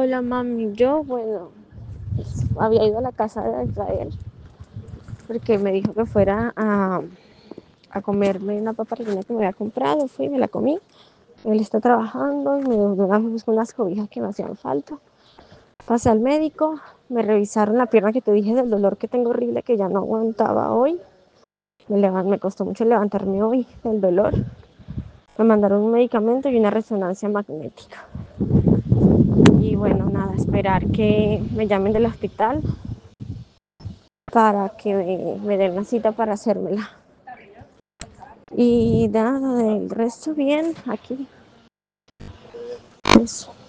Hola mami, yo bueno, pues, había ido a la casa de Israel porque me dijo que fuera a comerme una papa rellena que me había comprado, fui y me la comí. Él está trabajando y me dio unas cobijas que me hacían falta. Pasé al médico, me revisaron la pierna que te dije del dolor que tengo horrible que ya no aguantaba hoy. Me costó mucho levantarme hoy del dolor. Me mandaron un medicamento y una resonancia magnética. Y bueno, nada, esperar que me llamen del hospital para que me den una cita para hacérmela. Y nada, del resto bien, aquí. Eso.